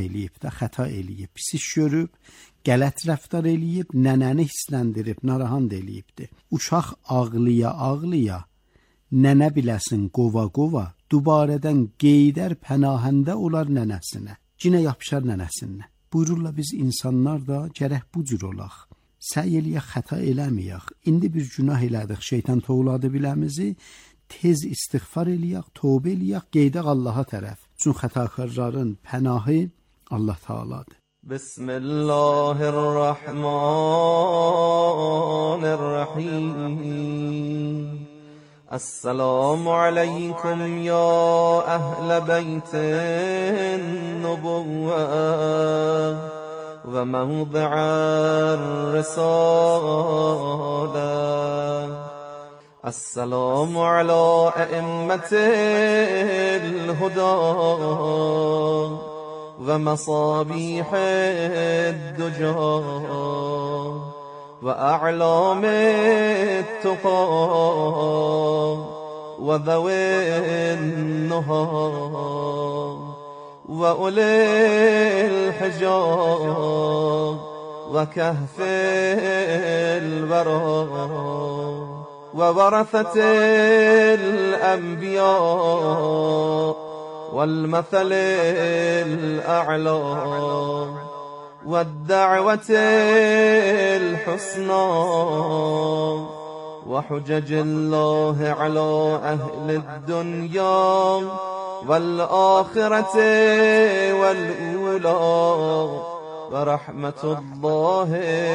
eləyib də, xəta eləyib, pis iş görüb, qələt rəftar eləyib, nənəni hissləndirib, narahat eləyibdir. Uşaq ağlıya, nənə biləsin qova, dubarədən qeydər pənahəndə olar nənəsinə. Cinə yapışar nənəsinə. Buyururlar biz insanlar da gərək bu cür olaq. Səy eləyək, xəta eləməyək. İndi bir günah elədik, şeytan tovladı biləmizi, tez istiğfar eləyək, tövbə eləyək, qeydək Allaha tərəf. Çün xətakarların pənahı Allah Teala'dır. Bismillahirrahmanirrahim. Assalamu aleykum ya ehl beytin nubuvve ve mevdi'ar risale. Assalamu ala a'immatil huda ve masabihid duja وأعلام التقى وذوي النهى وأولي الحجاب وكهف الورى وورثة الأنبياء والمثل الأعلى والدعوة الحسنى وحجج الله على أهل الدنيا والآخرة والأولى ورحمة الله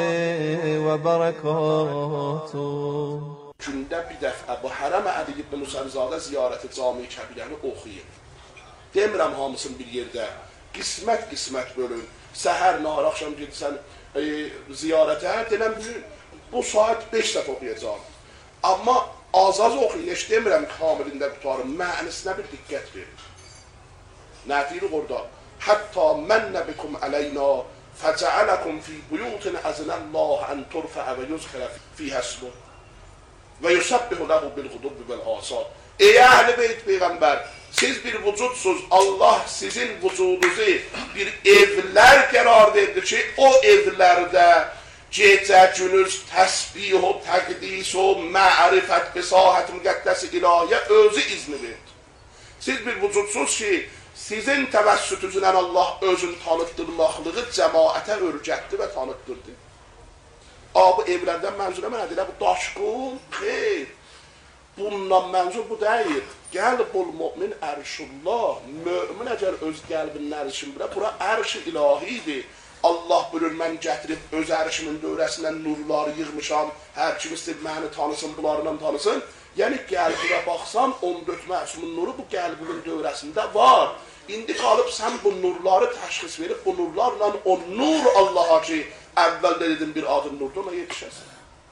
وبركاته. Gündə bir dəfə bu Hərəm Əli ibn Musəvizadə ziyarəti cami-i kəbirəni oxuyun. Demirəm hamısını bir yerdə, qismət bölün. Səhər, nahar, axşam gedirsən ziyarətə, denəm bu saat 5 dəfə oxuyacaq. Amma az oxuyun, heç demirəm kamilində qutarım, mənisinə bir diqqət verin. Nə deyirik orada? Hətta mənnə bikum əleyna fəcəələkum fi buyutin əzinəllah ən turfəə və yuzxirə fiyhəsluh və yusəbbihu ləhu bil-qudubbi vəl-asad. Ey əhl-i beyt peyğəmbər, siz bir vücudsuz, Allah sizin vücudunuzu bir evlər qərar verdi ki, o evlərdə gecə günüz təsbih o təqdis o mərifət besahət müqəddəsi ilahiyə özü izni verdi. Siz bir vücudsuz ki, sizin təvəssütünüzlə Allah özünü tanıtdırmaqlığı cəmaətə örgətdi və tanıtdırdı. Bu evlərdən mənzurə mənə deyilər, bu daşqul, xeyr. Bundan mənzur bu deyil. Qəlbul mümin ərşullah. Mömin əgər öz qəlbinin ərşin bilə, bura ərş-i ilahidir. Allah buyurur, mən gətirib öz ərşimin dövrəsindən nurları yığmışam. Hər kim istəyib məni tanısın, bunlarla tanısın. Yəni qəlbinə baxsan, 14 məsumun nuru bu qəlbinin dövrəsində var. İndi qalıb sən bu nurları təşxis verib, bu nurlarla o nur Allaha ki, əvvəldə dedim bir adım nurda, ona yetişəsin.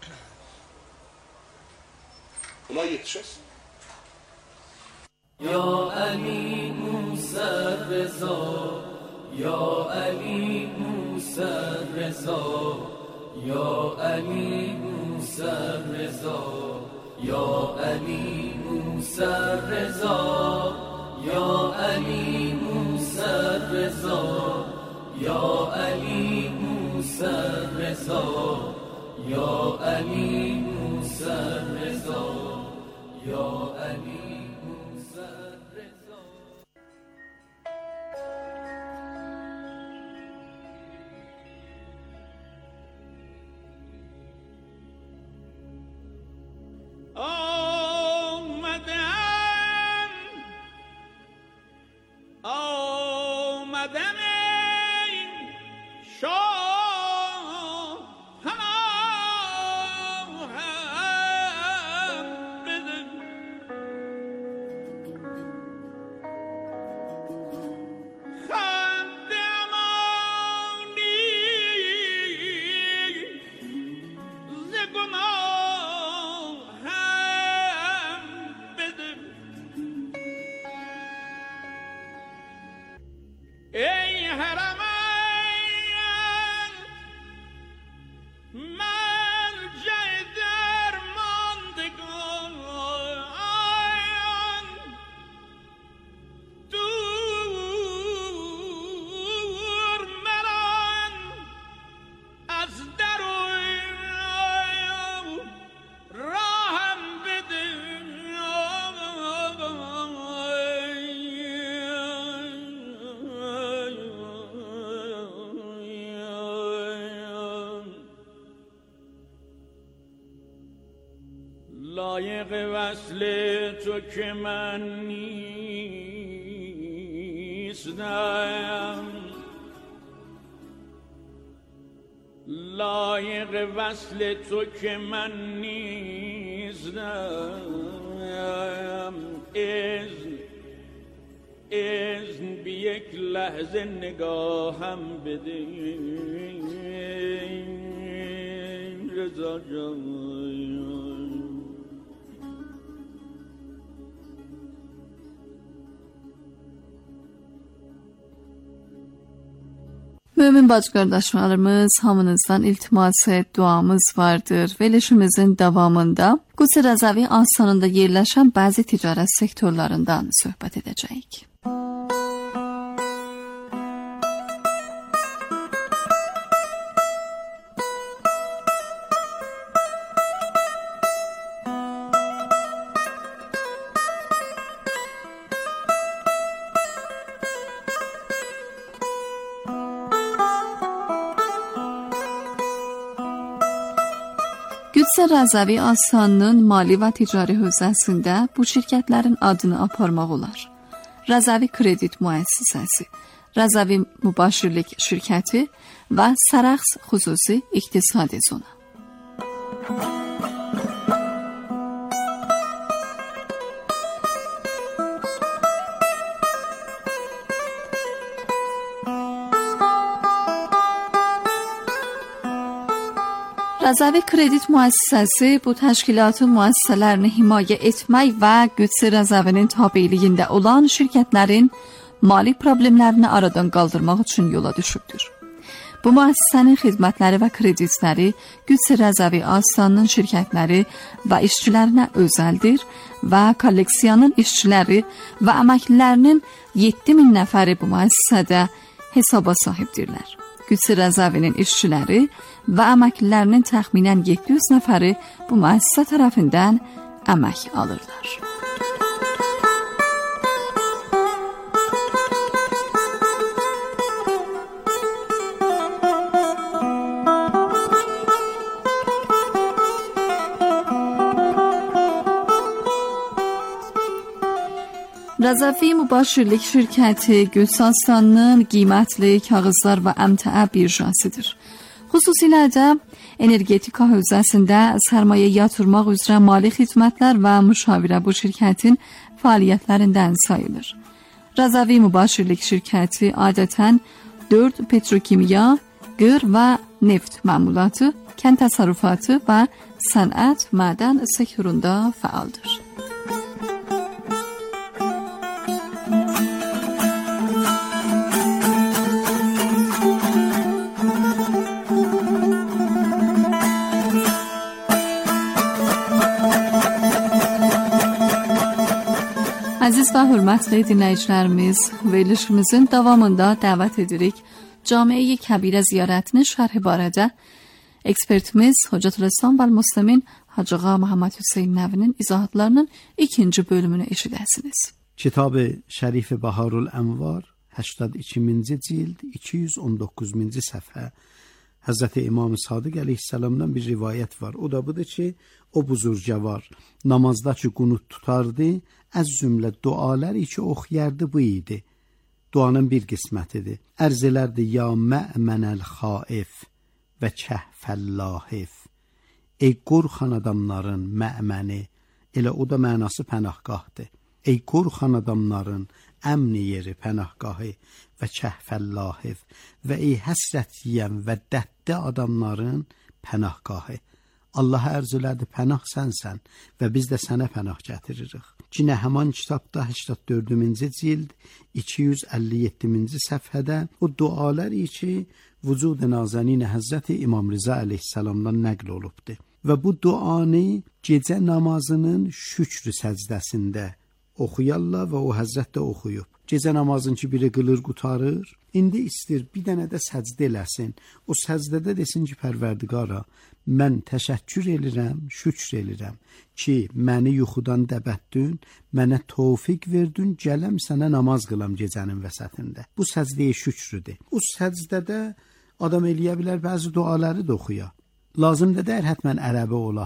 Ona yetişəsin. Ya Ali Musa Reza, Ya Ali Musa Reza, Ya Ali Musa Reza, Ya Ali Musa Reza, Ya Ali Musa Reza, Ya Ali Musa Reza, Ya Ali Musa Reza, Ya Ali Ey لایق وصل تو که من نیستم، لایق وصل تو که من نیستم. اذن بی یک لحظه نگاهم بده رضا جان. Mömin bacı qardaşlarımız, hamınızdan iltimas duamız vardır. Verilişimizin davamında Qudsi Rəzavi Astanında yerləşən bəzi ticarət sektorlarından söhbət edəcəyik. Qudsi Rəzavi Astanının mali və ticari hövzəsində bu şirkətlərin adını aparmaq olar. Rəzavi Kredit Müəssisəsi, Rəzavi Mübaşirlik Şirkəti və Sərəxs Xüsusi İqtisadi Zona. Rəzavi Kredit Müəssisəsi bu təşkilatın müəssisələrini himayə etmək və Qudsi Rəzavinin tabeliyində olan şirkətlərin mali problemlərini aradan qaldırmaq üçün yola düşübdür. Bu müəssisənin xidmətləri və kreditləri Qudsi Rəzavi Astanının şirkətləri və işçilərinə özəldir və kolleksiyanın işçiləri və əməklilərinin 7000 nəfəri bu müəssisədə hesaba sahibdirlər. Qudsi Rəzavinin işçiləri və əməklilərinin təxminən 700 nəfəri bu müəssisə tərəfindən əmək alırlar. Rəzavi Mübaşirlik Şirkəti Qudsi Astanının qiymətli kağızlar və əmtəə birjasıdır. Xüsusilə də energetika hövzəsində sərmayə yatırmaq üzrə mali xidmətlər və müşavirə bu şirkətin fəaliyyətlərindən sayılır. Rəzavi Mübaşirlik Şirkəti adətən 4 petrokimya, qır və neft məmulatı, kənd təsərrüfatı və sənət, mədən sektorunda fəaldır. Əziz və hörmətli dinləyicilərimiz, verilişimizin davamında dəvət edirik Camiə-i Kəbirə ziyarətinin şərhi barədə ekspertimiz Hocatülislam və Müslimin Hacı Ağa Məhəmməd Hüseyn Nəvinin izahatlarının 2-ci bölümünü eşidəsiniz. Kitab-ı Şərif Baharul Ənvar 82-ci cild 219-cu səhifə. Həzrəti İmam Sadiq əleyhissalamdan bir rivayət var. O da budur ki, o buzurcavar namazda ki qunut tutardı, az cümlə dualar ki oxuyardı bu idi. Duanın bir qismətidir. Ərz elərdi ya mə'mənəl xaif və kəhfəllahif. Ey qorxan adamların mə'məni, elə o da mənası pənahgahdır. Ey qorxan adamların əmni yeri pənahgahı və kəhfəllahif və ey həsrət yiyən və dədddə adamların pənahgahı. Allah ərz elədi pənah sənsən və biz də sənə pənah gətiririk. Cinə həman kitabda 84-cü cild 257-ci səhifədə o dualar ki vücud-i nazanin Həzrəti İmam Rıza əleyhissalamdan nəql olubdur. Və bu duanı gecə namazının şükr səcdəsində oxuyarlar və o Həzrət də oxuyub. Gecə namazın ki biri qılır qutarır, indi istir bir dənə də səcdə eləsin. O səcdədə desin ki Pərverdigara, mən təşəkkür elirəm, şükr elirəm ki məni yuxudan dəbətdün, mənə tövfiq verdin, gələm sənə namaz qılam gecənin vəsətində. Bu səcdəyə şükrüdür. O səcdədə adam eləyə bilər bəzi duaları da oxuya. Lazımdır deyir hətmən ərəbi olaha.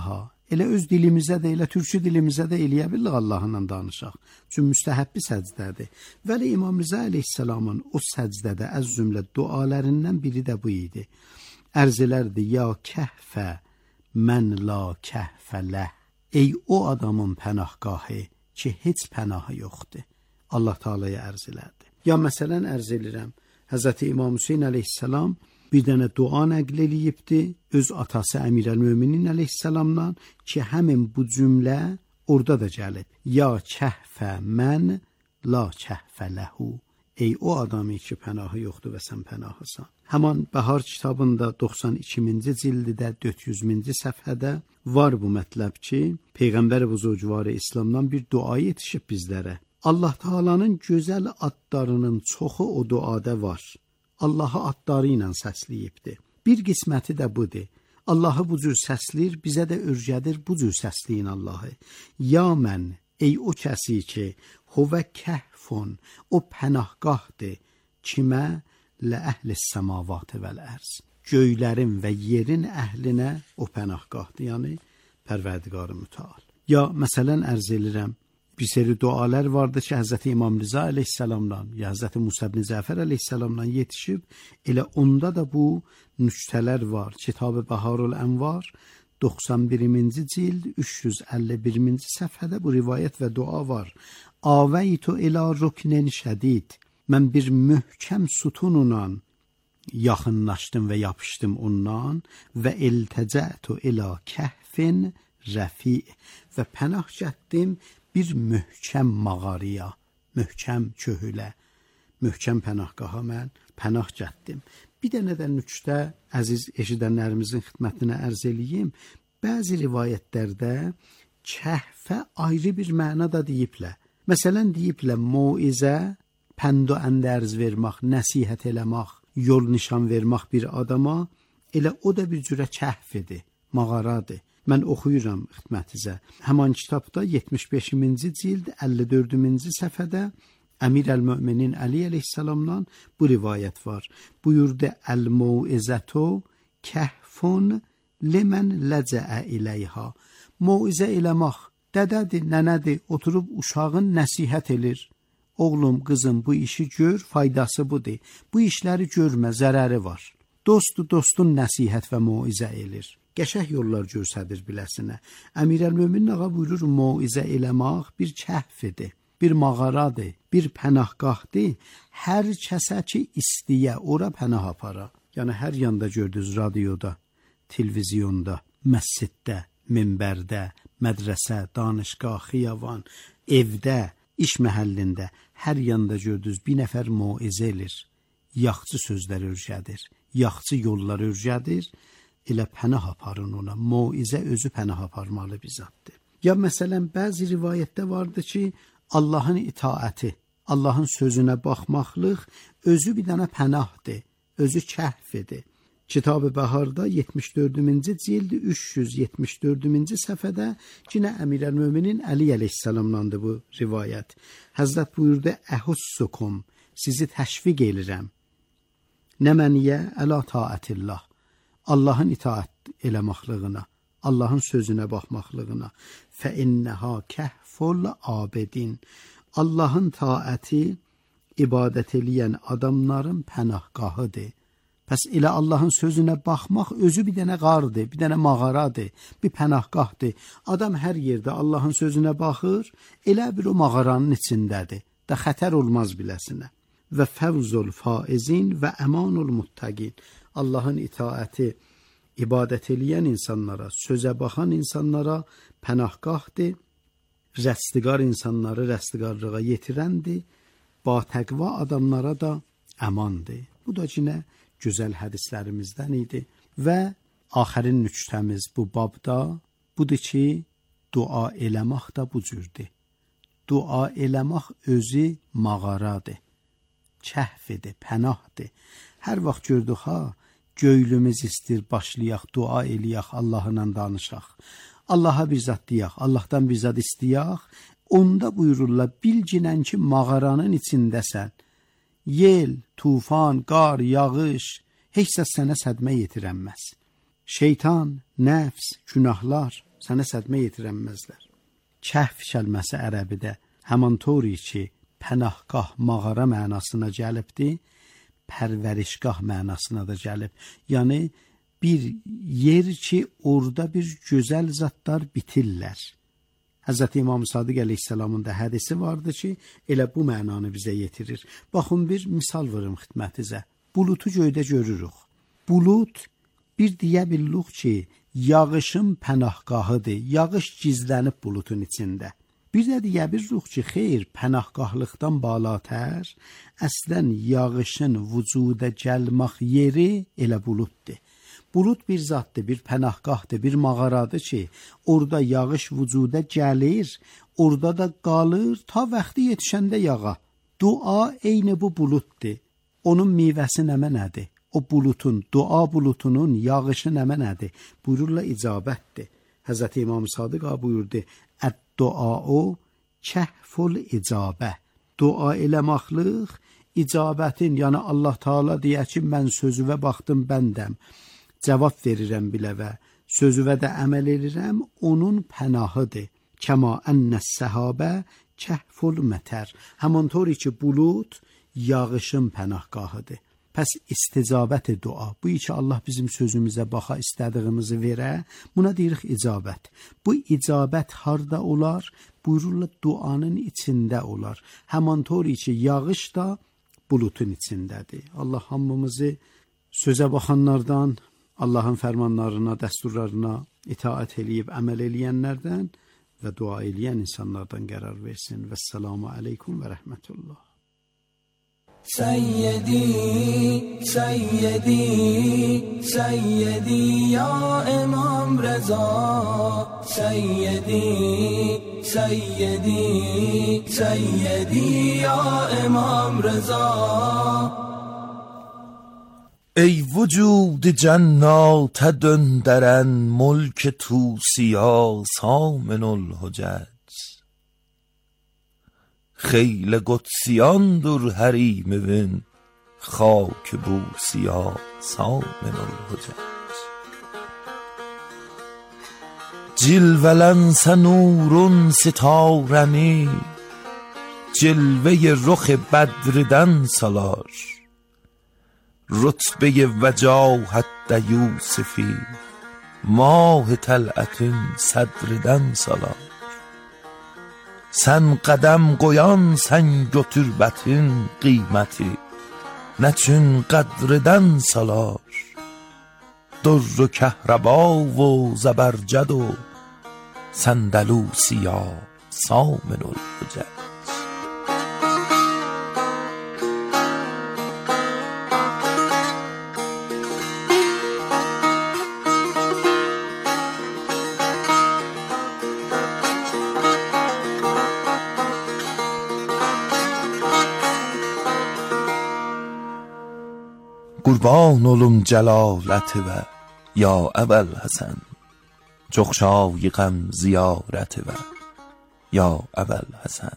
Elə öz dilimizdə də, elə türkçü dilimizdə də eləyə bilirik Allahla danışaq. Çünki müstəhəbbi səcdədir. Vəli İmam Rza əleyhissalamın o səcdədə az cümlə dualarından biri də bu idi. Ərz elərdi: ya kəhfə mən la kəhfə ləh. Ey o adamın pənahgahı ki, heç pənahı yoxdur. Allah Taala'ya ərz elərdi. Ya məsələn ərz edirəm, Həzrəti İmam Hüseyn əleyhissalam bir dənə dua nəql eləyibdi öz atası Əmirəl-Möminin əleyhissalamdan ki, həmin bu cümlə orada da gəlib. Ya kəhfə mən la kəhfə ləhu. Ey o adamı ki, pənahı yoxdur və sən pənahısan. Həman Bəhar kitabında 92-ci cildidə 400-ci səhifədə var bu mətləb ki, Peyğəmbər buzurgvarı İslamdan bir dua yetişib bizlərə. Allah Taala'nın gözəl adlarının çoxu o duada var. Allahı adları ilə səsləyibdir. Bir qisməti də budur. Allahı bu cür səsləyir, bizə də öyrədir bu cür səsləyin Allahı. Ya mən, ey o kəsi ki, huvə kəhfun, o pənahgahdır, kimə? Lə əhlis səmavatı vəl ərz. Göylərin və yerin əhlinə o pənahgahdır, yəni Pərverdigar-ı Müteal. Ya məsələn ərz edirəm, bir seri dualar vardı ki, Həzrəti İmam Rza əleyhissalamdan, ya Həzrəti Musa ibn Cəfər əleyhissalamdan yetişib, elə onda da bu nüktələr var. Kitab-ı Bəharul Ənvar 91-ci cild 351-ci səhifədə bu rivayət və dua var. Avəytu ilə ruknin şədid. Mən bir möhkəm sütunla yaxınlaşdım və yapışdım ondan və iltəcətu ilə kəhfin rəfi və pənah çətdim bir möhkəm mağaraya, möhkəm köhülə, möhkəm pənahgaha mən pənah çətdim. Bir dənə də nüktə əziz eşidənlərimizin xidmətinə ərz eləyim. Bəzi rivayətlərdə kəhfə ayrı bir mənada deyiblər. Məsələn deyiblər mauizə, pənd və əndərz vermək, nəsihət eləmək, yol nişan vermək bir adama, elə o da bir cürə kəhfidir, mağaradır. Mən oxuyuram xidmətinizə. Həman kitabda 75-ci cild 54-cü səhifədə Əmirəl-Möminin Əli əleyhissalamdan bu rivayət var. Buyurdu: Əl-mauizətu kəhfun limən ləcəə iləyha. Mauizə eləmək, dədədir, nənədir, oturub uşağın nəsihət elir. Oğlum, qızım, bu işi gör, faydası budur. Bu işləri görmə, zərəri var. Dostu dostun nəsihət və mauizə elir. Qəşəh yollar göstərir biləsinə. Əmirəl-Möminin ağa buyurur, mauizə eləmək bir kəhfidir, bir mağaradır, bir pənahgahdır. Hər kəsə ki istəyə ora pənah apara. Yəni hər yanda gördünüz, radioda, televizyonda, məsciddə, minbərdə, mədrəsə, danışgah, xiyavan, evdə, iş məhəllində, hər yanda gördünüz bir nəfər mauizə elir. Yaxçı sözlər öyrədir, yaxçı yollar öyrədir. Elə pənah aparın ona. Mauizə özü pənah aparmalı bir zatdır. Ya məsələn bəzi rivayətdə vardı ki, Allahın itaəti, Allahın sözünə baxmaqlıq özü bir dənə pənahdır, özü kəhfidir. Kitab-ı Bəharda 74-cü cild 374-cü səhifədə yenə Əmirəl-Möminin Əli əleyhissalamdandır bu rivayət. Həzrət buyurdu: Əhussukum, sizi təşviq edirəm. Nəməniyə əla taətillah. Allahın itaət eləməklığına, Allahın sözünə baxmaqlığına. Fə innəhə kəhful abidin. Allahın taəti ibadət eləyən adamların pənahgahıdır. Pəs elə Allahın sözünə baxmaq özü bir dənə qardır, bir dənə mağaradır, bir pənahgahdır. Adam hər yerdə Allahın sözünə baxır, elə bir o mağaranın içindədir. Da xətər olmaz biləsinə. Və fəvzul faizin və əmanul muttaqin. Allahın itaəti ibadət eləyən insanlara, sözə baxan insanlara pənahgahdır, rəstiqar insanları rəstiqarlığa yetirəndir, batəqva adamlara da əmandır. Bu da yenə gözəl hədislərimizdən idi və axərin nüktəmiz bu babda budur ki, dua eləmək də bu cürdür. Dua eləmək özü mağaradır, kəhfidir, pənahdır. Hər vaxt gördük ha, göylümüz istir, başlayaq, dua eləyək, Allahla danışaq. Allaha bir zat deyək, Allahdan bir zat istəyək, onda buyururlar, bilginən ki, mağaranın içindəsən. Yel, tufan, qar, yağış, heç səs sənə sədmə yetirənməz. Şeytan, nəfs, günahlar sənə sədmə yetirənməzlər. Kəhf kəlməsi ərəbidə həmantoru ki, pənahgah, mağara mənasına gəlibdir, pərvərişgah mənasına da gəlib. Yəni bir yer ki, orada bir gözəl zatlar bitirlər. Həzrət İmam Sadiq əleyhissalamın da hədisi vardı ki, elə bu mənanı bizə yetirir. Baxın, bir misal verim xidmətinizə. Bulutu göydə görürük. Bulut bir deyə billuq ki, yağışın pənahgahıdır. Yağış gizlənib bulutun içində. Bir də deyə billuq ki, xeyr, pənahgahlıqdan balatər, əslən yağışın vücuda gəlmək yeri elə bulutdur. Bulut bir zatdır, bir pənahgahdır, bir mağaradır ki, orada yağış vücuda gəlir, orada da qalır, ta vaxtı yetişəndə yağa. Dua eyni bu bulutdur. Onun meyvəsi nədir? O bulutun, dua bulutunun yağışı nədir? Buyururlar icabətdir. Həzrət İmam Sadiq buyurdu, Ət-duau kəhful icabə. Dua eləməklik, icabətin, yəni Allah Taala deyər ki, mən sözüvə baxdım bəndəm. Cavab verirəm biləvə, sözüvə də əməl edirəm, onun pənahıdır. Kəma ənəs səhabə kəhful mətər. Həmantoru ki, bulut yağışın pənahgahıdır. Pəs isticabət dua. Bu ki, Allah bizim sözümüzə baxa, istədiyimizi verə, buna deyirik icabət. Bu icabət harda olar? Buyururlar, duanın içində olar. Həmantoru ki, yağış da bulutun içindədir. Allah hamımızı sözə baxanlardan, Allahın fərmanlarına, dəsturlarına itaat eləyib əməl eləyənlərdən və dua eləyən insanlardan qərar versin. Vəssalamu aleykum və rəhmətullah. سیدی سیدی سیدی یا امام رضا سیدی سیدی سیدی یا امام رضا ای وجود جنات دندرن ملک توسیا سامن الحجج خیل قدسیان در حریم وین خاک بوسیا سامن الحجج جلولن سنورون ستارنی جلوه رخ بدردن سالار رتبه وجاهت یوسفی ماه طلعت صدردن سالار Sən qədəm qoyan, sən götür bətin qiyməti, nəçün qədridən salar. Durru kəhrəba və zəbərcəd o, səndəlusiya saminul hücəc. قربان olum cəlalətivə ya əvəl Həsən çox şayiqəm ziyarətivə ya əvəl Həsən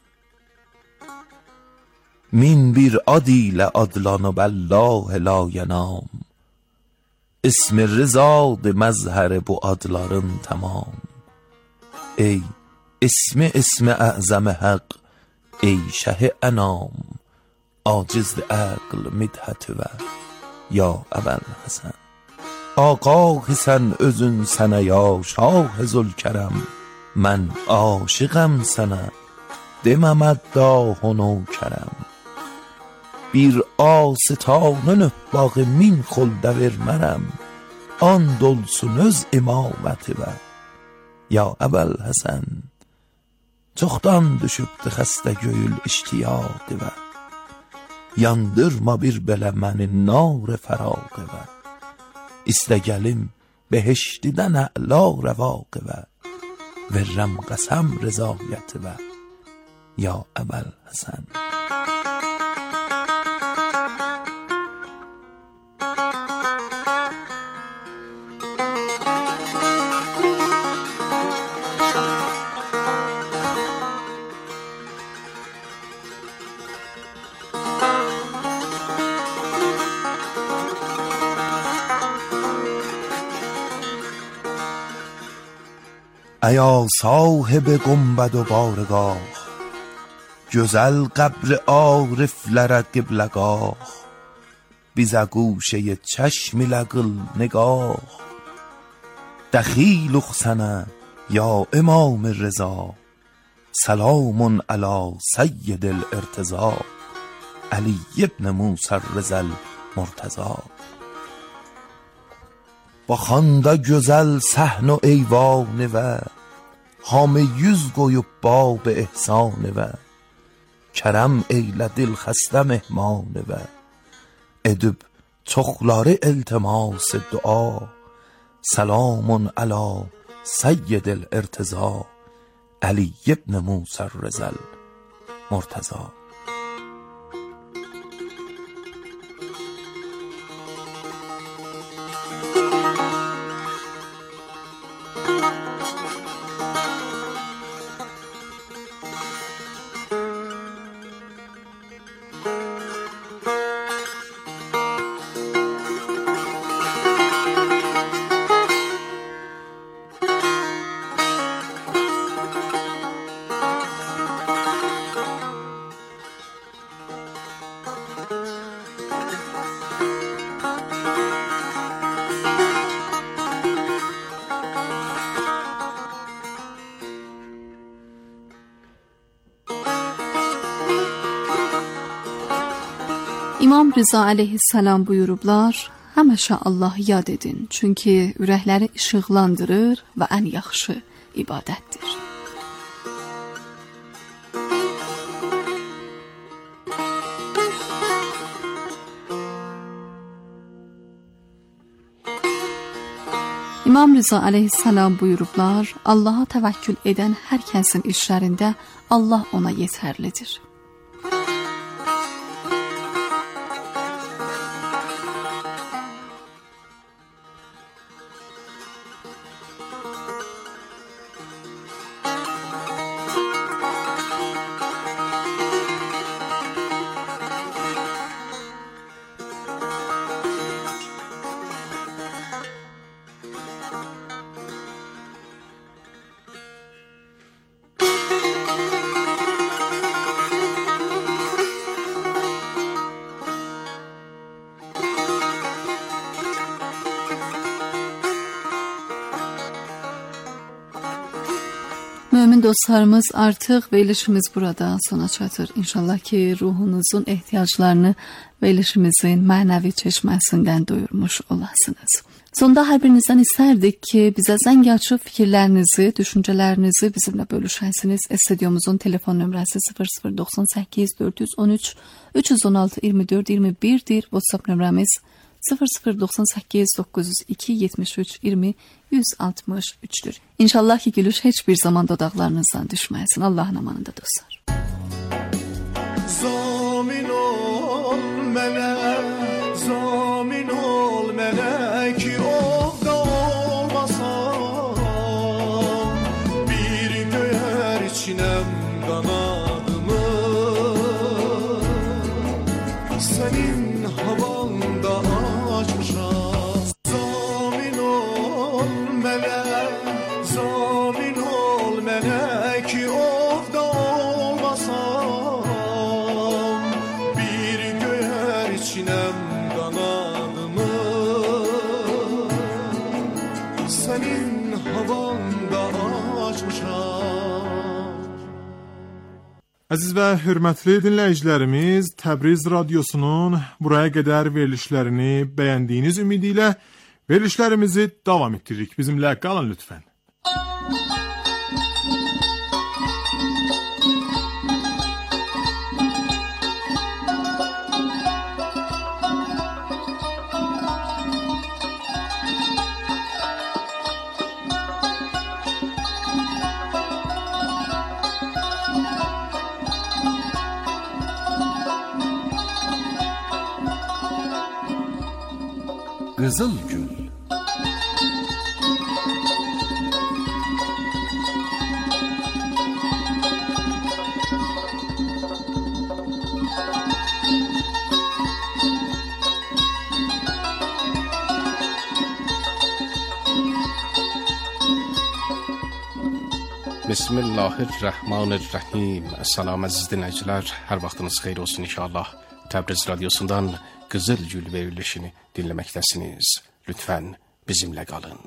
min bir ad ilə adlanıb Allah la yenam ismi rızad məzhər bu adların tamam ey ismi əzəm həq ey şəh ənam acizd əql midhətivə یا اول حسن آقا حسن özün sənə ya şah zülکرم من عاشقم sənə deməməd daha nökərəm bir asıtanın bağı min xoldə vermərəm and olsun öz imamətivə ya əvəl Həsən çoxdan düşübdü xəstə göyül iştiyaqivə yandırma bir belə məni nar fəraqivə istə gəlim behiştidən əla rəvaqivə verrəm qəsəm rızayətivə ya əvəl Həsən ایا صاحب گنبد و بارگاه، güzel قبر عارفlere قبلگاه، bize گوشه چشم لقل نگاه، دخیلق سنه یا امام رضا، سلام علی سید الارتضا، علی ابن موسی الرضا المرتضی. با خانده güzel صحن و ایوان و hamı yüz koyup bab ehsan ve kerem eyle dil xəstə mehman və edib çoxları iltimas dua, selamun ala seyyidil irtiza, Ali ibn Musa الرضا المرتضی. İmam Rıza aleyhissalam buyurublar, həmişə Allahı yad edin, çünki ürəkləri işıqlandırır və ən yaxşı ibadətdir. İmam Rıza aleyhissalam buyurublar, Allaha təvəkkül edən hər kəsin işlərində Allah ona yetərlidir. Mümin dostlarımız, artıq verilişimiz burada sona çatır. İnşallah ki ruhunuzun ehtiyaclarını verilişimizin mənəvi çeşməsindən doyurmuş olasınız. Sonda hər birinizdən istərdik ki, bizə zəng açıb fikirlərinizi, düşüncələrinizi bizimlə bölüşəsiniz. Studyomuzun telefon nömrəsi 0098 413 316 24 21'dir. WhatsApp nömrəmiz 0098 902 73 20 163'dür. İnşallah ki gülüş heç bir zaman dodaqlarınızdan düşməsin. Allah'ın amanında dostlar. Zamin ol mənə, zamin ol mənə ki ovda olmasam, bir göyər içinəm qanadımı, sənin havanda açmışam. Zamin ol mənə, zamin ol mənə ki ovda olmasam, bir göyər içinəm qanadımı, sənin havanda açmışam. Əziz və hörmətli dinləyicilərimiz, Təbriz Radyosunun buraya qədər verilişlərini bəyəndiyiniz ümidi ilə verilişlərimizi davam etdiririk. Bizimlə qalın lütfən. Qızıl Gül. بسم الله الرحمن الرحیم. Salam əziz dinləyicilər, hər vaxtınız xeyir olsun inşallah. Təbriz radiosundan Qızıl Gül verilişini dinləməkdəsiniz. Lütfən bizimlə qalın.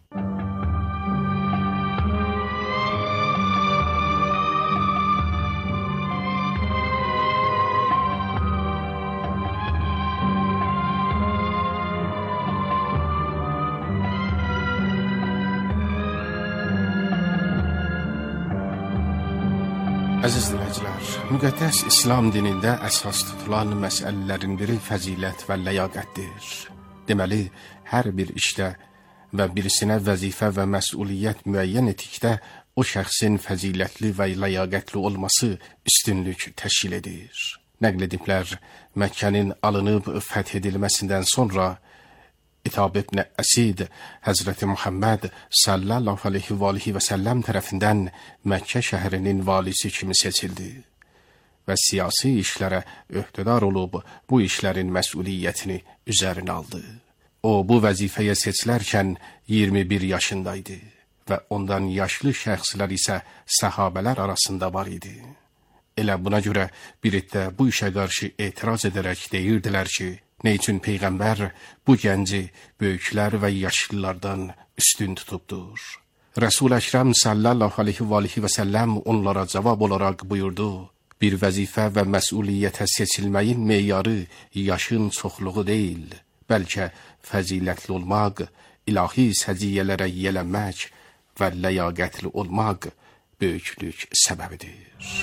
Əziz dinləyicilər, müqəddəs İslam dinində əsas tutulan məsələlərin biri fəzilət və ləyaqətdir. Deməli, hər bir işdə və birisinə vəzifə və məsuliyyət müəyyən etdikdə o şəxsin fəzilətli və ləyaqətli olması üstünlük təşkil edir. Nəql ediblər, Məkkənin alınıb fəth edilməsindən sonra İtab ibn Əsid Həzrəti Muhammed sallallahu aleyhi və səlləm tərəfindən Məkkə şəhərinin valisi kimi seçildi və siyasi işlərə öhdədar olub bu işlərin məsuliyyətini üzərinə aldı. O, bu vəzifəyə seçilərkən 21 yaşındaydı və ondan yaşlı şəxslər isə səhabələr arasında var idi. Elə buna görə bir iddə bu işə qarşı etiraz edərək deyirdilər ki, nə üçün Peyğəmbər bu gənci böyüklər və yaşlılardan üstün tutubdur? Resul-i Əkrəm sallallahu aleyhi və səlləm onlara cavab olaraq buyurdu, bir vəzifə və məsuliyyətə seçilməyin meyarı yaşın çoxluğu deyil, bəlkə fəzilətli olmaq, ilahi səciyyələrə yiyələnmək və ləyaqətli olmaq böyüklük səbəbidir.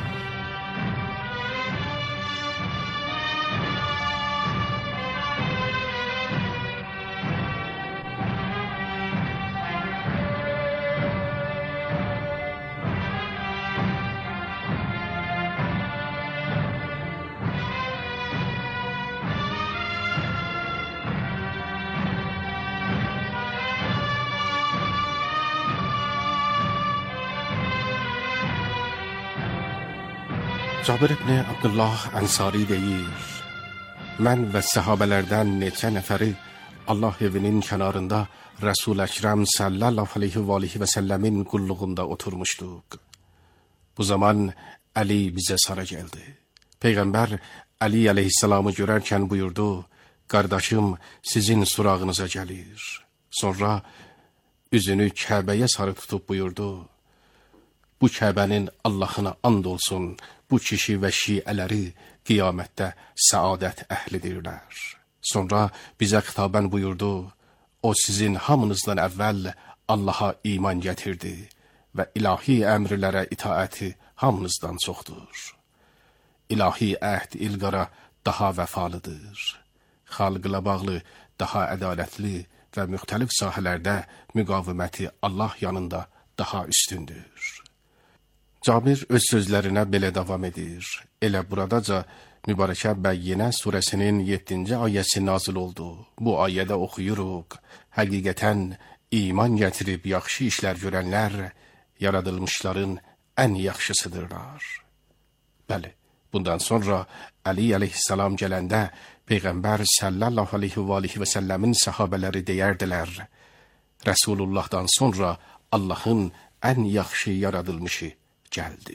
Cabir ibn Abdullah Ənsari deyir, mən və səhabələrdən neçə nəfəri Allah evinin kənarında Resul-i Əkrəm sallallahu aleyhi və səlləmin qulluğunda oturmuşduq. Bu zaman Əli bizə sarı gəldi. Peyğəmbər Əli aleyhisselamı görərkən buyurdu, qardaşım sizin surağınıza gəlir. Sonra üzünü Kəbəyə sarı tutub buyurdu, bu Kəbənin Allahına and olsun, bu kişi və şiələri qiyamətdə səadət əhlidirlər. Sonra bizə xitabən buyurdu, o sizin hamınızdan əvvəl Allaha iman gətirdi və ilahi əmrlərə itaəti hamınızdan çoxdur. İlahi əhd ilqara daha vəfalıdır. Xalqla bağlı daha ədalətli və müxtəlif sahələrdə müqaviməti Allah yanında daha üstündür. Cabir öz sözlərinə belə davam edir. Elə buradaca Mübarəkə Bəyyinə surəsinin 7-ci ayəsi nazil oldu. Bu ayədə oxuyuruq. Həqiqətən iman gətirib yaxşı işlər görənlər yaradılmışların ən yaxşısıdırlar. Bəli, bundan sonra Əli əleyhissalam gələndə Peyğəmbər sallallahu aleyhi və səlləmin səhabələri deyərdilər, Rəsulullahdan sonra Allahın ən yaxşı yaradılmışı gəldi.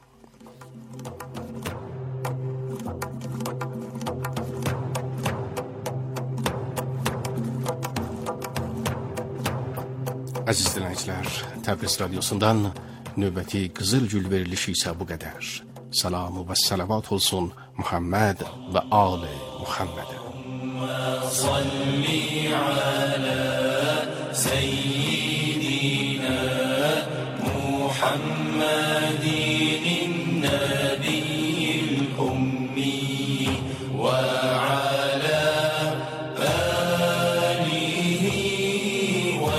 Əziz dinləyicilər, Təbriz radiosundan növbəti Qızıl Gül verilişi isə bu qədər. Salamı və salavat olsun Muhammed və Ali Muhammedə. Salli ala seyyidina Muhammedin nebiyyil ummi ve ala alihi ve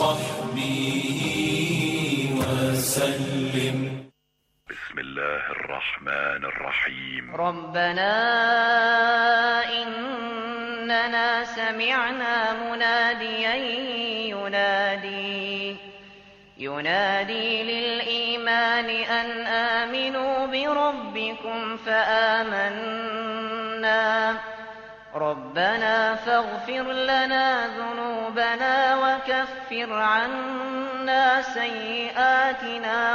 sahbihi ve sellim. الرحمن الرحيم ربنا إننا سمعنا مناديا ينادي للإيمان أن آمنوا بربكم ربنا فاغفر لنا ذنوبنا وكفر عنا سيئاتنا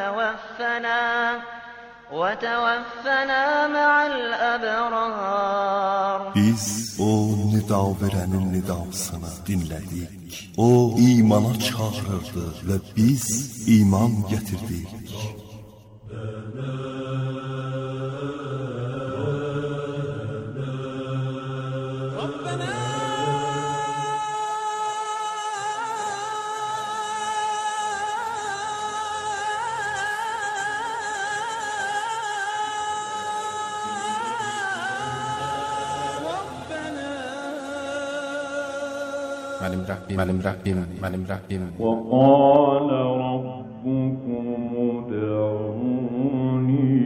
وتوفنا مع الأبرار. Biz o nida verənin nidasını dinlədik. O imana çağırırdı və biz iman gətirdik. منم رحیم وقال ربكم ادعوني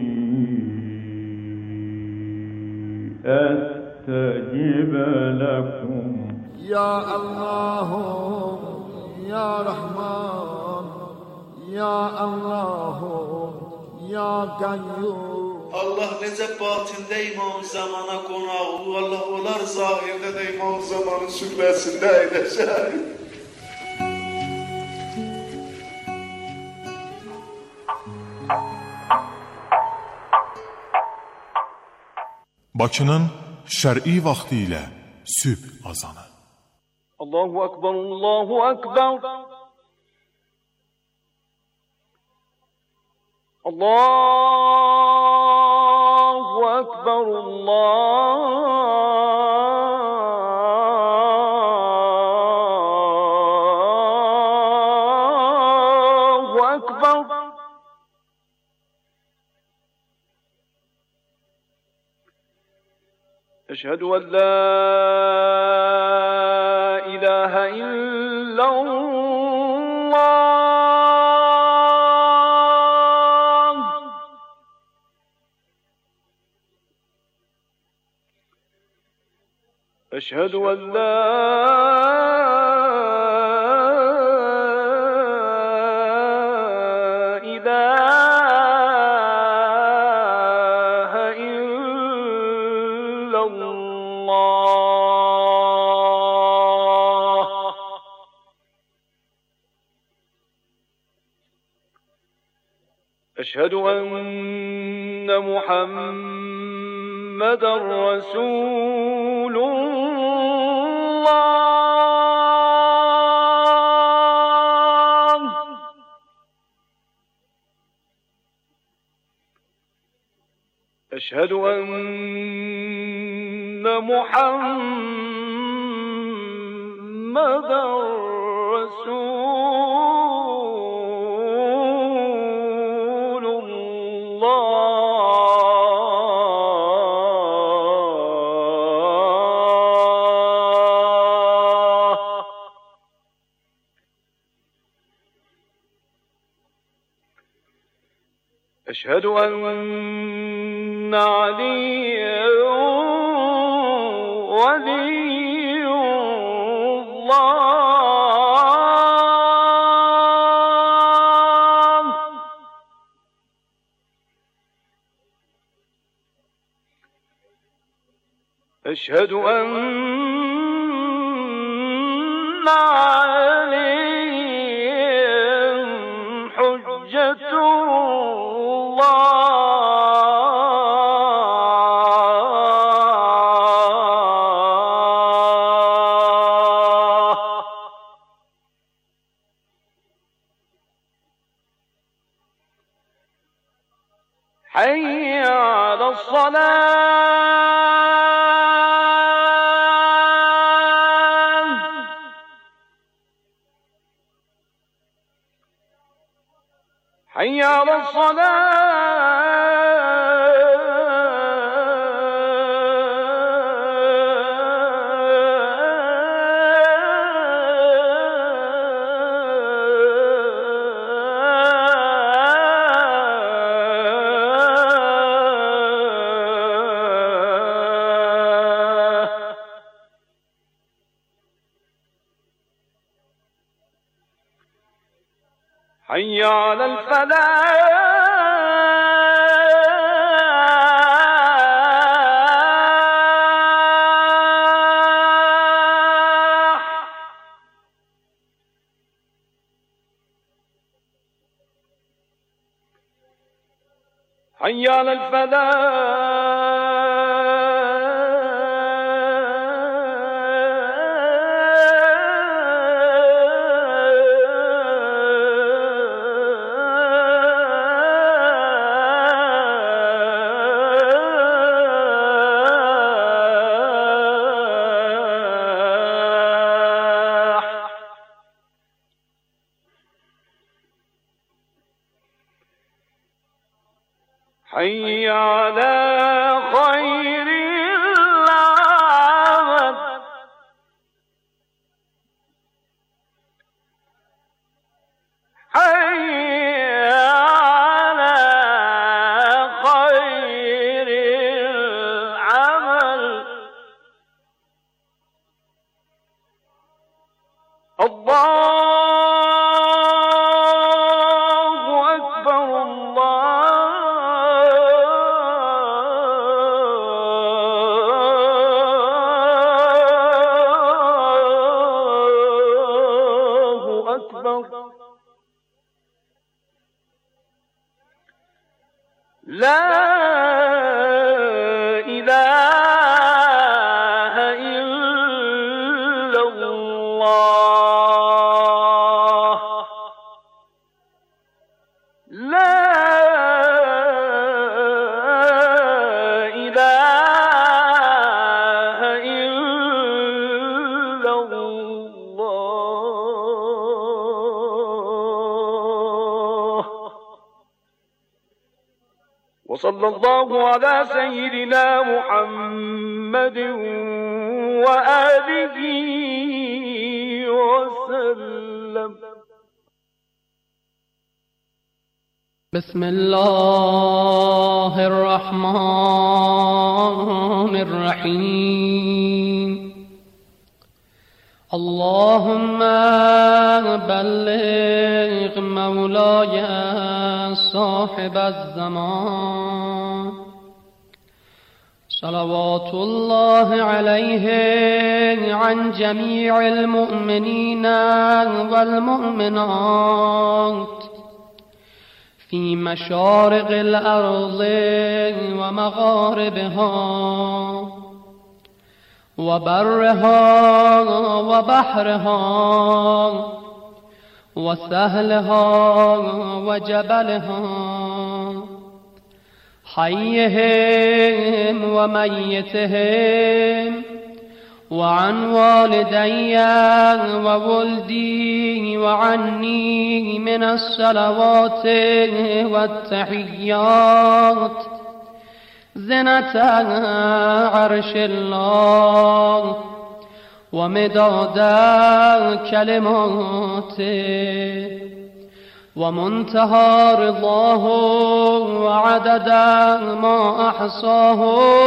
استجب لكم. يا الله يا رحمن يا الله يا قيوم. Allah necə batində imam zamana qonağı, Allah olar zahirdə də imam zamanın sürvəsində edəşək. Bakının şər'i vaxtı ilə sübh azanı. Allahu Ekber, Allahu Ekber. Allahu Ekber, Allahu Ekber. أشهد أن لا إله إلا الله. أشهد أن لا أشهد أن محمدًا رسول الله. أشهد أن محمدًا رسول أشهد أن عليا ولي الله. أشهد أن عليا حجة حي على الصلاة. حي على حي على الفلاح. حي على الفلاح حي على خير العمل حي على خير العمل الله أكبر لا إله إلا الله لا إله إلا الله وصلى الله على سيدنا محمد وآله وسلم. بسم الله الرحمن الرحيم. اللهم بلغ مولاي صاحب الزمان صلوات الله عليه عن جميع المؤمنين والمؤمنات في مشارق الأرض ومغاربها وبرها وبحرها وسهلها وجبلها حيهم وميتهم وعن والدي وولدي وعني من الصلوات والتحيات زنة عرش الله ومداد كلماته ومنتهى رضاه وعدد ما أحصاه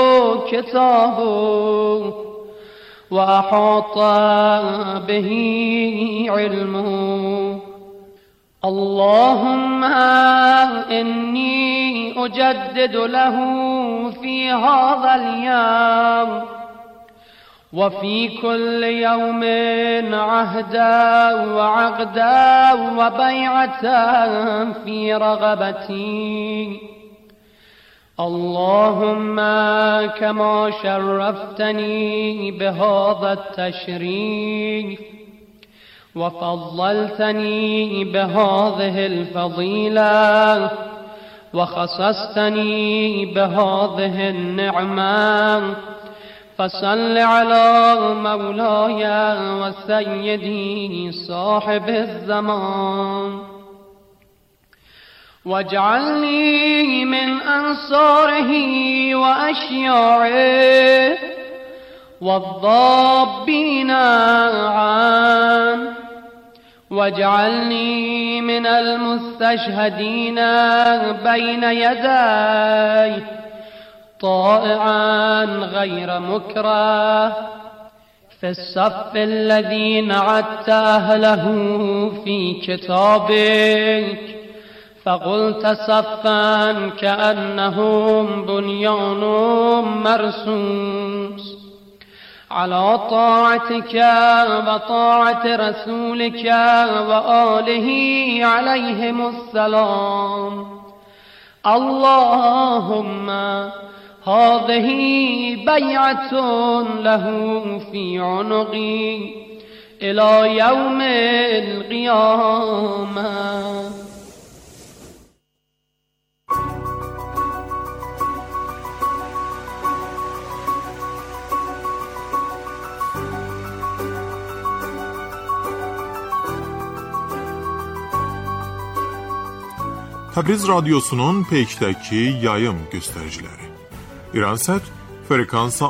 كتابه وأحاط به علمه. اللهم إني أجدد له في هذا اليوم وفي كل يوم عهدا وعقدا وبيعة في رغبتي. اللهم كما شرفتني بهذا التشريف وفضلتني بهذه الفضيلة وخصصتني بهذه النعمة فصل على مولاي وسيدي صاحب الزمان واجعلني من أنصاره وأشياعه والضابين عنه واجعلني من المستشهدين بين يديه طائعا غير مكره في الصف الذي نعدت أهله في كتابك فقلت صفا كأنهم بنيان مرصوص على طاعتك وطاعة رسولك وآله عليهم السلام. اللهم هذه بیعة له في عنقی الى یوم القیامه. Təbriz Radyosu'nun Peyk'təki yayım göstəriciləri. İransat frekansa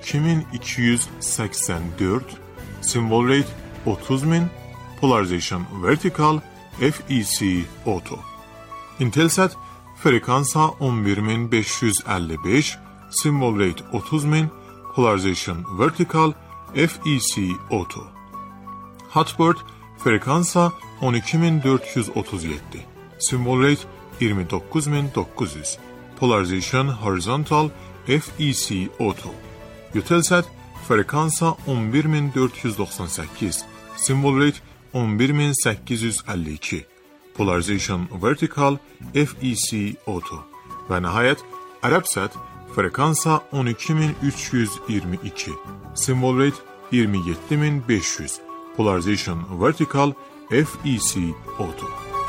12284, symbol rate 30000, polarization vertical, FEC auto. Intelsat frekansa 11555, symbol rate 30000, polarization vertical, FEC auto. Hotbird frekansa 12437, symbol rate 29900, polarization horizontal, FEC auto. Eutelsat frekansa 11498, symbol rate 11852, polarization vertical, FEC auto. Ve nihayet Arabsat frekansa 12322, symbol rate 27500, polarization vertical, FEC auto.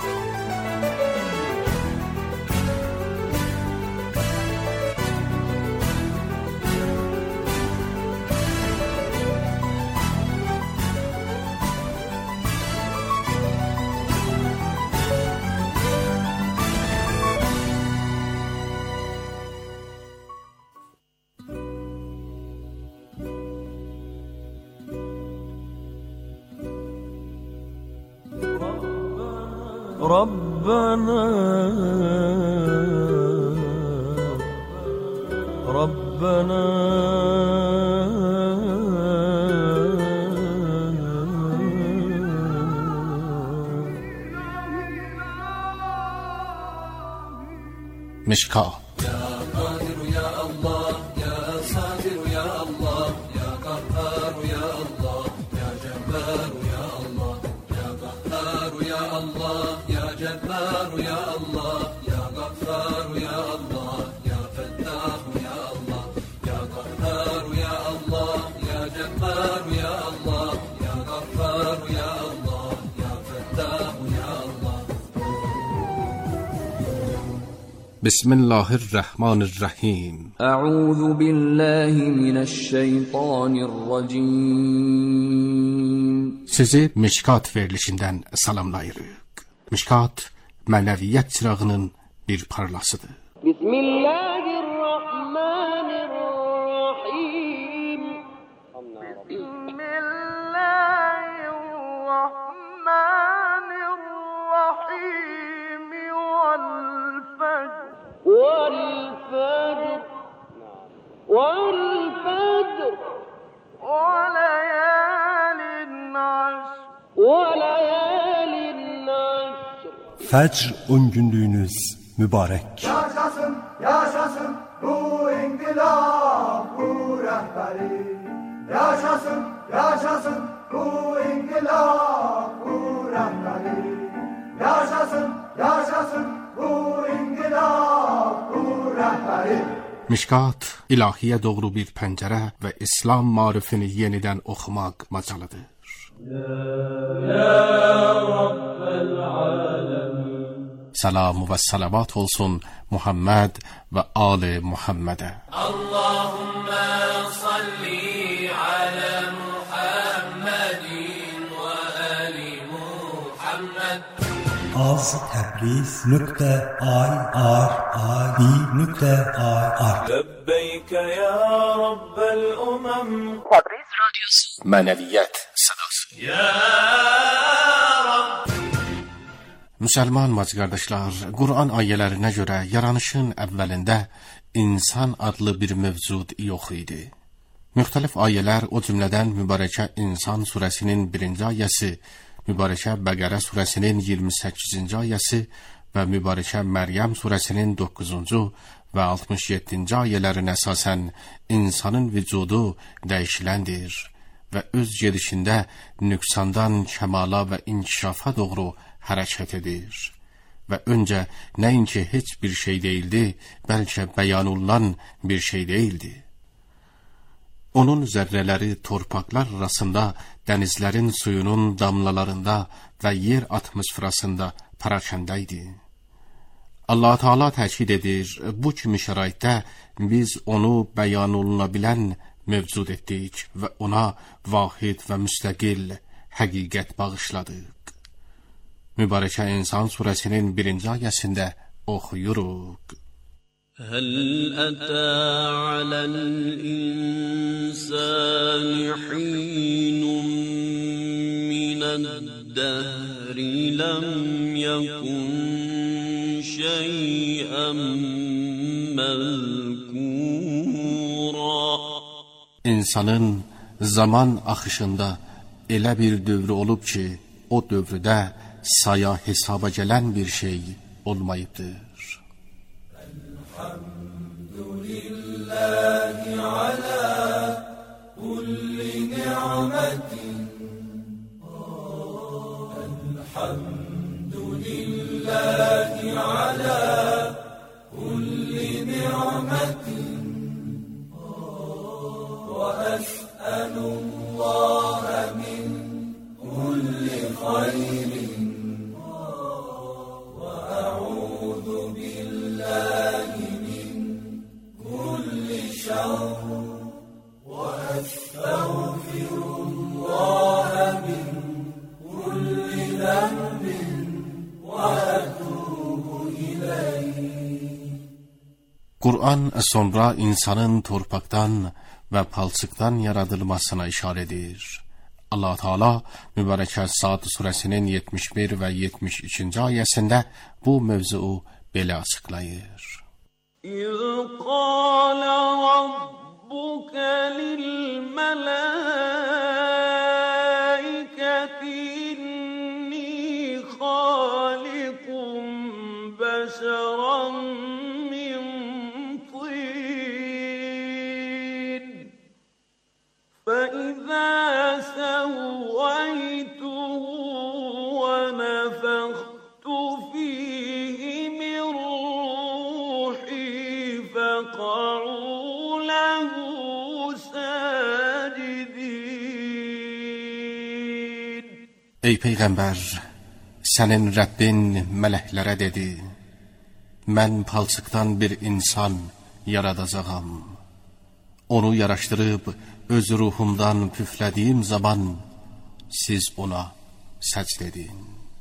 ربنا ربنا مشکات. يا قادر يا الله يا صابر يا الله يا قهار يا الله يا جبار يا الله يا قهار يا الله يا جبار يا الله يا غفار يا الله يا فتاح يا الله يا قهار يا الله يا جبار يا الله يا غفار يا الله يا فتاح يا الله. بسم الله الرحمن الرحیم. اعوذ بالله من الشیطان الرجیم. Sizi Mişkat verilişinden salamlayırıq. Mişkat, mənəviyyət çırağının bir parlasıdır. Bismillahirrahmanirrahim. Bismillahirrahmanirrahim. والفجر والفجر وليال عشر. Fəcr 10 günlüyünüz mübarək. Yaşasın, yaşasın bu inkılap, bu rəhbəri. Yaşasın, yaşasın bu inkılap, bu rəhbəri. Yaşasın, yaşasın bu inkılap, bu rəhbəri. Mişkat, ilahiyə doğru bir pəncərə və İslam marifini yenidən oxumaq macalıdır. Ya Rabbel alemin. Salam və salavat olsun Muhammed və Ali Muhammedə. Allahümme salli ala Muhammedin və Ali Muhammed. az-tebris.ir.ir لبيك يا رب الأمم. Təbriz Radyosu Mənəviyyət Sədası. Ya Rab. Müsəlman qardaşlar, Quran ayələrinə görə yaranışın əvvəlində insan adlı bir mövcud yox idi. Müxtəlif ayələr, o cümlədən Mübarəkə İnsan surəsinin 1-ci ayəsi, Mübarəkə Bəqərə surəsinin 28-ci ayəsi və Mübarəkə Məryəm surəsinin 9-cu və 67-ci ayələrin əsasən insanın vücudu dəyişiləndir və öz gedişində nüqsandan kəmala və inkişafa doğru hərəkət edir ve önce neyinki hiçbir şey değildi, belki beyan olunan bir şey değildi. Onun zerreleri torpaklar arasında, denizlerin suyunun damlalarında ve yer atmosferasında parakendeydi. Allah Teala təkid edir, bu kimi şəraitdə biz onu beyan olunabilen mevcud etdik ve ona vahid ve müstakil həqiqət bağışladık. Mübarəkə İnsan surəsinin 1-ci ayəsində oxuyuruq. هل أتى على الإنسان حين من الدهر لم يكن شيئا مذكورا. İnsanın zaman axışında elə bir dövrü olub ki, o dövrdə saya hesaba gələn bir şey olmayıbdır. Elhamdülillahi ala kulli ni'metin. Elhamdülillahi ala kulli ni'metin. Ve es'alullaha min kulli khayrin. Ve a'udhu billahi min kulli şerr. Ve estağfirullaha min kulli zembin. Ve etubu ileyh. Kur'an sonra insanın torpaktan ve palçıktan yaradılmasına işaret edir. Allah Teala mübarək Sad surəsinin 71 ve 72. ayəsində bu mevzuu belə açıqlayır. İz qala rabbuka lil melaikati inni khaliqun basharan min tin. فإذا سويته ونفخت فيه من روحي فقعوا له ساجدين. Ey Peyğəmbər, sənin Rəbbin mələklərə dedi, mən palçıqdan bir insan yaradacağam. Onu yaraşdırıb öz ruhumdan püflədiyim zaman siz ona səcd edin.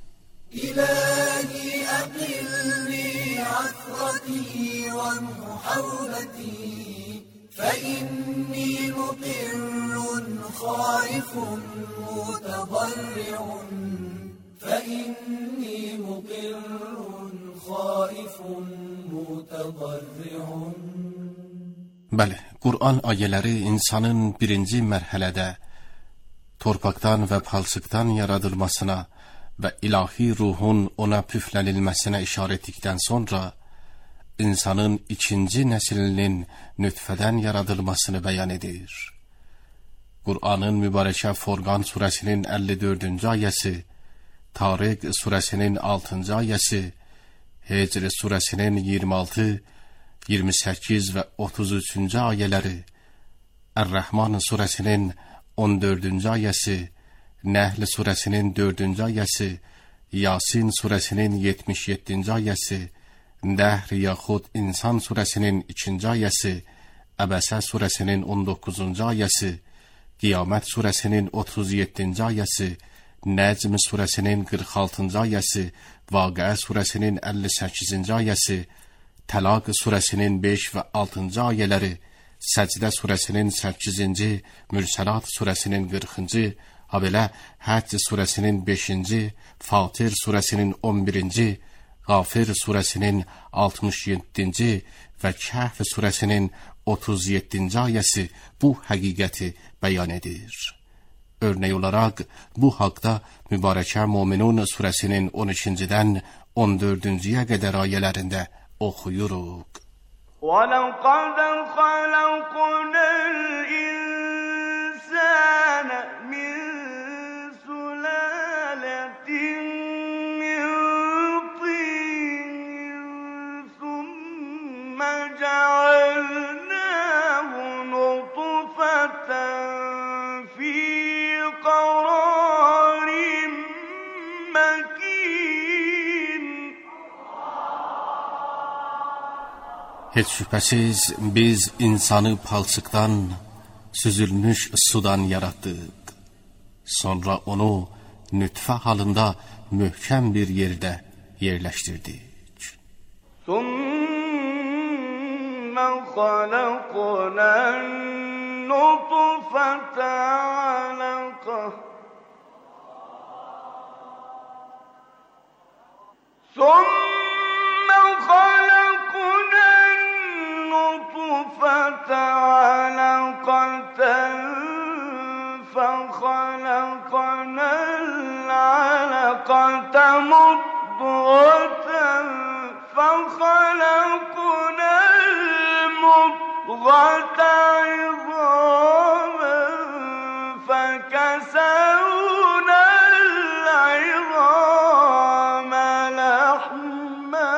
İlahi aqilni asrati ve muhavlati fe inni muqirrun khaifun mutadarri'un fe inni muqirrun khaifun mutadarri'un. Bəli, Qur'an ayələri insanın birinci mərhələdə torpaqdan və palçıqdan yaradılmasına və ilahi ruhun ona püflənilməsinə işarət etdikdən sonra insanın ikinci nəslinin nütfədən yaradılmasını bəyan edir. Qur'anın mübarəkə Furqan surəsinin 54-cü ayəsi, Tariq surəsinin 6-cı ayəsi, Hicr surəsinin 26, 28 ve 33. ayələri, Ər-Rəhman surəsinin 14-cü ayəsi, Nəhl surəsinin 4-cü ayəsi, Yasin surəsinin 77-ci ayəsi, Dəhr yaxud İnsan surəsinin 2-ci ayəsi, Əbəsə surəsinin 19-cu ayəsi, Qiyamət surəsinin 37-ci ayəsi, Nəcm surəsinin 46-cı ayəsi, Vaqiə surəsinin 58-ci ayəsi, Təlaq surəsinin 5 və 6-cı ayələri, Səcdə surəsinin 8-ci, Mürsəlat surəsinin 40-cı, habelə Həcc surəsinin 5-ci, Fatir surəsinin 11-ci, Qafir surəsinin 67-ci və Kəhf surəsinin 37-ci ayəsi bu həqiqəti bəyan edir. Örnek olarak bu haqda mübarəkə Muminun surəsinin 12-dən 14-cüyə qədər ayələrində oxuyuruq. وَلَقَدْ خَلَقْنَا الْإِنسَانَ مِنْ سُلَالَةٍ مِنْ طِينٍ Heç şübhəsiz biz insanı palçıqdan, süzülmüş sudan yaratdıq. Sonra onu nütfə halında möhkəm bir yerdə yerləşdirdik. Thumma khalaqnal nutfata alaqah Thumma khalaqnal nutfata alaqatan فخلقنا العلقة مضغة فخلقنا المضغة عظاما فكسونا العظام لحما.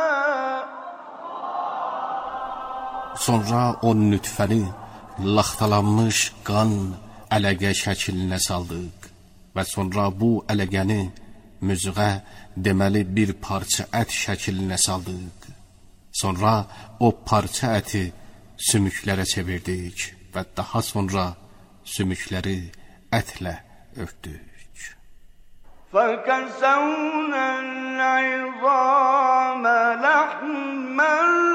Sonra o nütfəni laxtalanmış qan ələqə şəklinə saldıq və sonra bu ələqəni müzğə deməli bir parça ət şəklinə saldıq. Sonra o parça əti sümüklərə çevirdik və daha sonra sümükləri ətlə örtdük. فَكَسَوْنَا الْعِظَامَ لَحْمًا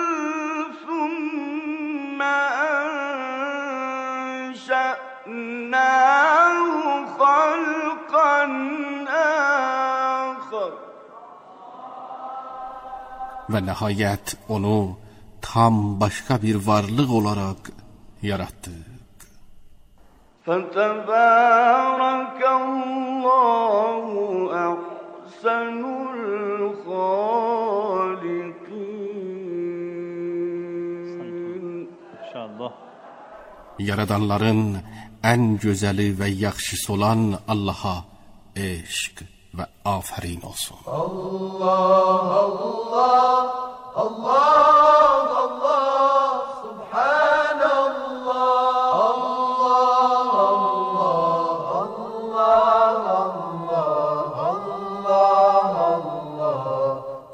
ثُمَّ أَنشَأْنَاهُ خَلْقًا آخَرَ. Və nəhayət onu tam başqa bir varlıq olaraq yaratdıq. فَتَبَارَكَ اللَّهُ أَحْسَنُ الْخَالِقِينَ. İnşallah. Yaradanların ən gözəli və yaxşısı olan Allaha eşq və afərin olsun. Allah Allah Allah Allah Subhanallah Allah Allah Allah Allah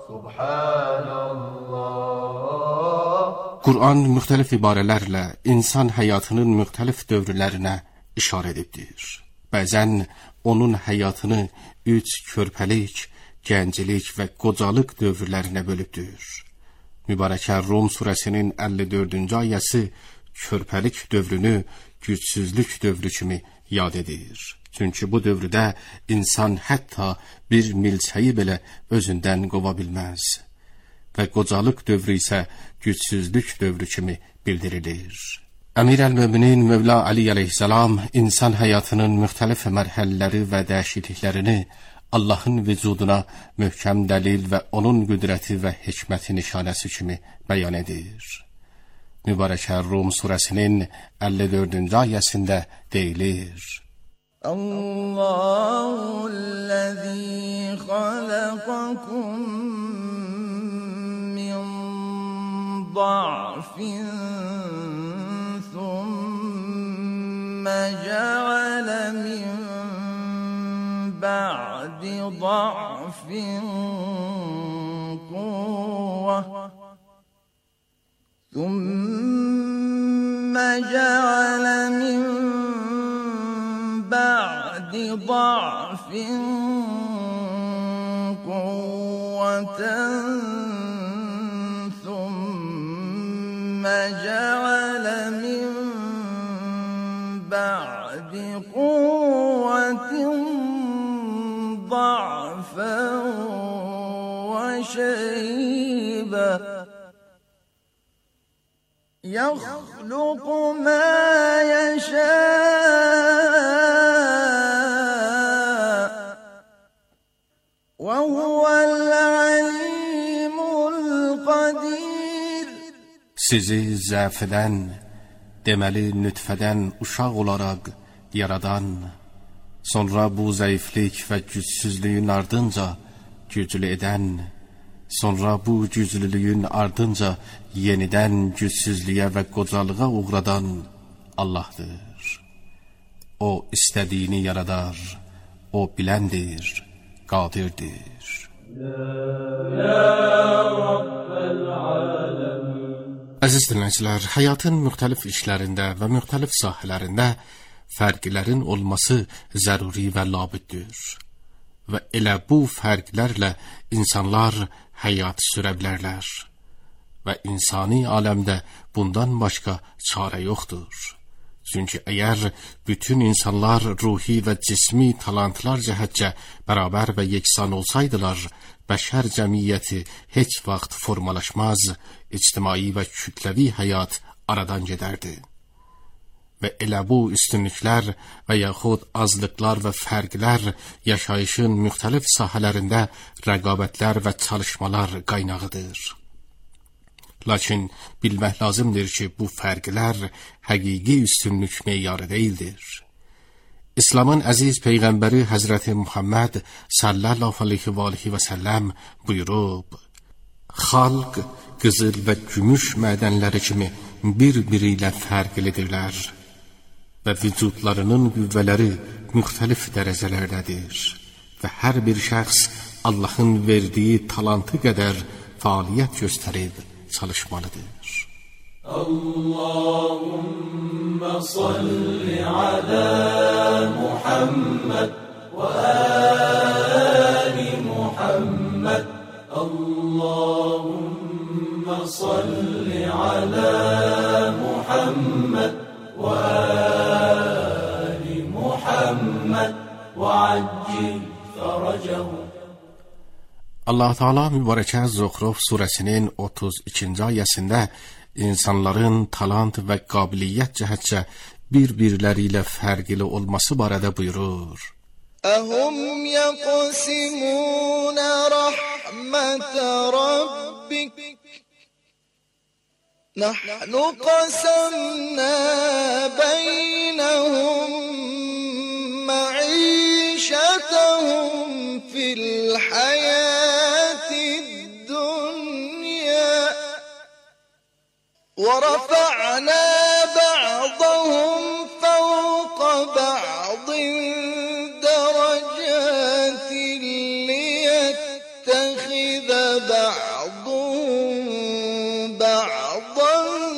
Subhanallah. Quran müxtəlif ibarələrlə insan həyatının müxtəlif dövrlərinə işarə edibdir. Bəzən onun həyatını 3 körpəlik, gənclik və qocalıq dövrlərinə bölübdür. Mübarəkə Rum surəsinin 54-cü ayəsi körpəlik dövrünü gücsüzlük dövrü kimi yad edir. Çünki bu dövrdə insan hətta bir milçəyi belə özündən qova bilməz. Və qocalıq dövrü isə gücsüzlük dövrü kimi bildirilir. Əmir əl-Möminin Mövla Ali əleyhissalam insan həyatının müxtəlif mərhələləri və dəyişikliklərini Allahın vücuduna möhkəm dəlil və onun qüdrəti və hikməti nişanəsi kimi bəyan edir. Mübarəkə Rum surəsinin 54-cü ayəsində deyilir: Allahu'l-lezî xalaqakum min ضعفin thumma ja'ala min ba'di ضعfin quwwah ثم جعل من بعد ضعف قوة ثم جعل من بعد قوة ضعفا وشيبا يخلق ما يشاء وهو العليم القدير. Sizi zəfədən, deməli nütfədən uşaq olaraq yaradan, sonra bu zəiflik və gücsüzlüyün ardınca güclü edən, sonra bu güclülüyün ardınca yenidən gücsüzlüyə və qocalığa uğradan Allahdır. O istədiyini yaradar, o biləndir, qadirdir. Ya Rabbel alemin. Əziz dinləyicilər, həyatın müxtəlif işlərində və müxtəlif sahələrində fərqlərin olması zəruri və labüddür. Və elə bu fərqlərlə insanlar həyat sürə bilərlər. Və insani aləmdə bundan başqa çarə yoxdur. Çünki əgər bütün insanlar ruhi və cismi talantlar cəhətcə bərabər və yeksan olsaydılar, bəşər cəmiyyəti heç vaxt formalaşmaz, ictimai və kütləvi həyat aradan gedərdi. Və elə bu üstünlüklər və yaxud azlıqlar və fərqlər yaşayışın müxtəlif sahələrində rəqabətlər və çalışmalar qaynağıdır. Lakin bilmək lazımdır ki, bu fərqlər həqiqi üstünlük meyarı deyildir. İslamın əziz Peyğəmbəri Həzrəti Muhammed sallallahu aleyhi və səlləm buyurub, xalq qızıl və gümüş mədənləri kimi bir-biri ilə fərqlidirlər və vücudlarının qüvvələri müxtəlif dərəcələrdədir və hər bir şəxs Allahın verdiyi talantı qədər fəaliyyət göstərib çalışmalıdır. Allahümme salli ala Muhammed ve ali Muhammed. Allahümme salli ala Muhammed ve ali Muhammed ve accil faracahu. Allah Teala mübarəkə Zuhruf surəsinin 32-ci ayəsində insanların talant və qabiliyyət cəhətcə bir-birləri ilə fərqli olması barədə buyurur. Əhum yəqsimun rəhmətə Rabbik Nəhnu qasamna beynəhum məişətəhum fil hayəti dünya ورفعنا بعضهم فوق بعض درجات ليتخذ بعضهم بعضا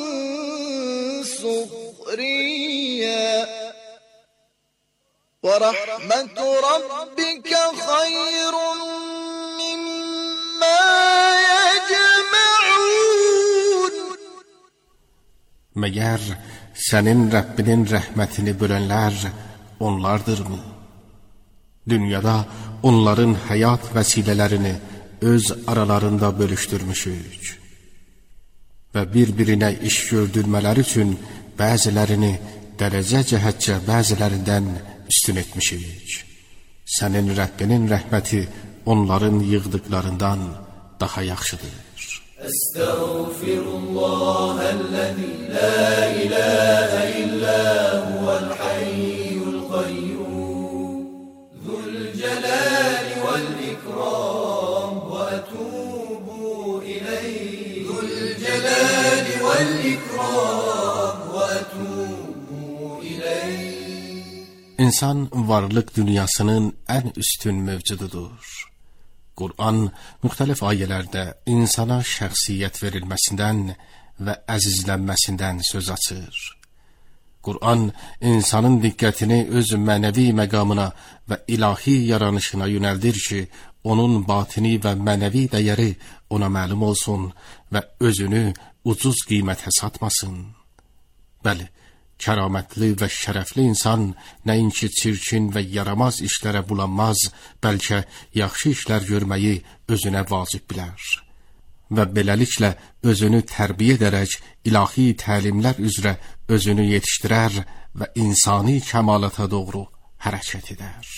سخريا ورحمة ربك خير مما Məgər sənin Rəbbinin rəhmətini bölənlər onlardırmı? Dünyada onların həyat vəsilələrini öz aralarında bölüşdürmüşük və bir-birinə iş gördürmələri üçün bəzilərini dərəcə cəhətcə bəzilərindən üstün etmişik. Sənin Rəbbinin rəhməti onların yığdıqlarından daha yaxşıdır. Estağfirullahellezî la ilahe illa huvel hayyul kayyum Zul celali vel ikram ve etûbü ileyh Zul celali vel ikram ve etûbü ileyh İnsan varlıq dünyasının ən üstün mövcududur. Qur'an müxtəlif ayələrdə insana şəxsiyyət verilməsindən və əzizlənməsindən söz açır. Qur'an insanın diqqətini öz mənəvi məqamına və ilahi yaranışına yönəldir ki, onun batini və mənəvi dəyəri ona məlum olsun və özünü ucuz qiymətə satmasın. Bəli, kəramətli və şərəfli insan nəinki çirkin və yaramaz işlərə bulanmaz, bəlkə yaxşı işlər görməyi özünə vacib bilər. Və beləliklə özünü tərbiyə edərək ilahi təlimlər üzrə özünü yetişdirər və insani kəmalata doğru hərəkət edər.